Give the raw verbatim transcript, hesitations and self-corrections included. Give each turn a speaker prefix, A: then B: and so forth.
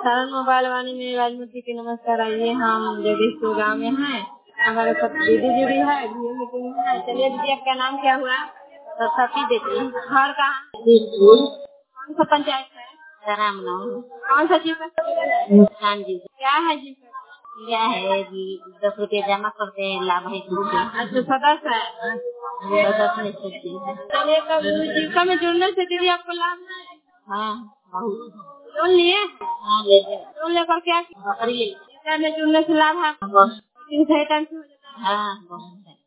A: Saran mobile वाले में राजमूर्ति के नमस्कार। आइए हम जगदीशपुर गाँव में हैं, हमारे साथ दीदी जुड़ी है, मीटिंग है। चलिए दीदी, आपका नाम क्या हुआ?
B: सरस्वती देती
A: घर कहाँ? कौन सा पंचायत है?
B: राम
A: कौन सा जीव?
B: जी
A: क्या है जीव?
B: क्या है जी, दस रुपए जमा करते हैं, लाभ है कुछ।
A: अच्छा, सदस्य है।
B: सदस्य नहीं सकती है।
A: चलिए, तब जीविका में जुड़ने से दीदी आपको लाभ है?
B: हाँ बहुत।
A: लोन लिए?
B: हाँ ले गए।
A: लोन लेकर क्या?
B: बकरी ले।
A: जीविका में जुड़ने से लाभ है?
B: बहुत।
A: सही टाइम से हो जाता है।
B: हाँ बहुत।